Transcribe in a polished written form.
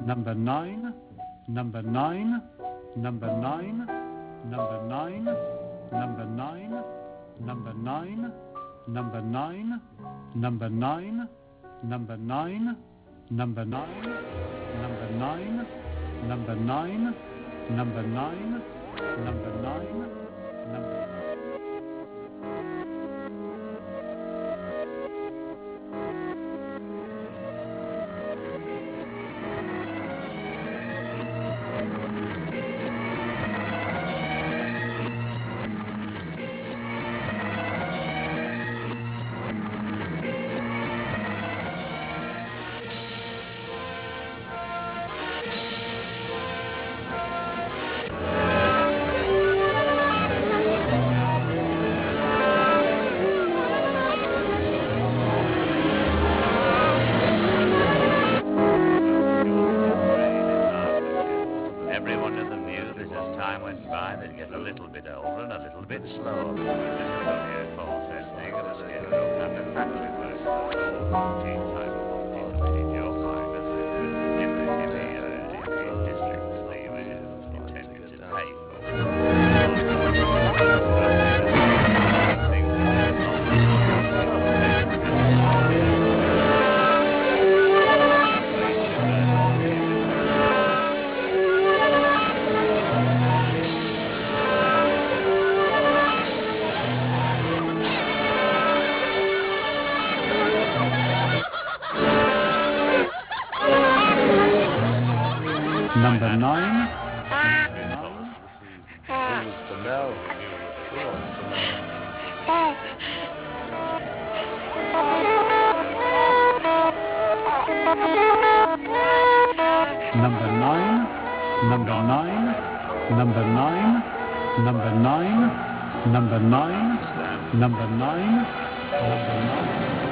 number 9, number 9, number 9, number 9, number 9, number 9, number 9, number 9, number 9, number 9, number 9, number 9, number 9, number 9, number Everyone of them knew that as time went by, they'd get a little bit older and a little bit slower. This is only a false ending of a scale and a factory version. Teen time of what in your mind as in the districts that you were intended to pay for. number 9, Who's to know? Who wants to know? number 9, number 9, number 9, number 9, number 9, number 9, number 9.